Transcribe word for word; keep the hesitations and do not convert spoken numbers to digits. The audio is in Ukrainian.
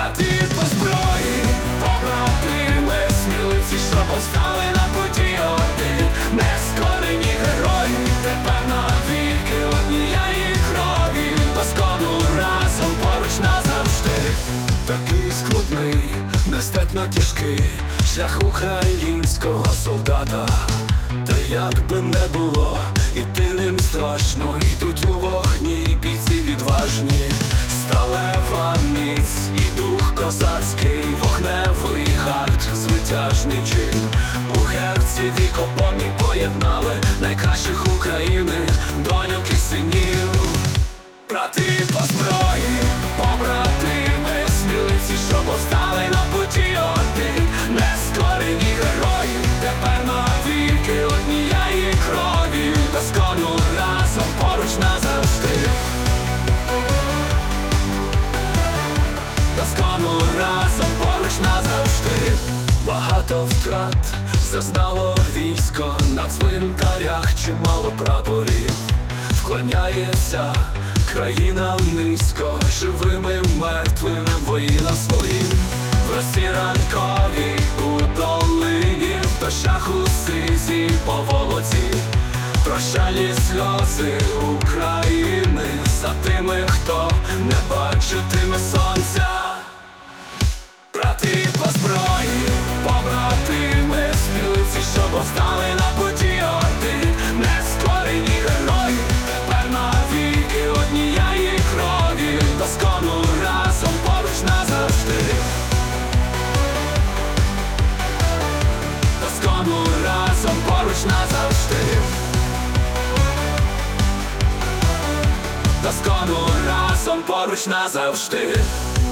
брати по зброї, побратими, сміливці, що повстали на путі один. Нескорені герої, тепер навіки однієї крові. До скону разом, поруч назавжди. Такий скрутний, нестерпно тяжкий шлях українського солдата. Та як би не було, іти ним страшно. Йдуть у вогні бійці відважні. Сталева міць і дух козацький, вогневий гард, звитяжний чин. У герці вікопомні поєднали найкращих України, доньок і синів. Брати по зброї, побратими, сміливці, що повстали на путі один. Нескорені герої, тепер навіки однієї крові. До скону разом, поруч назавжди. До скону разом, поруч назавжди. Багато втрат зазнало військо, на цвинтарях чимало прапорів. Вклоняється країна низько, живими, мертвими воїнам своїм. В росі ранкові у долині, в дощах у сизі по волоці. Прощальні сльози України за тими, хто не бачитиме сонця. Брати по зброї, побратими, сміливці, що повстали на путі один. Нескорені герої, тепер навіки однієї крові. До скону разом, поруч назавжди. До скону разом, поруч назавжди. До скону разом, поруч назавжди.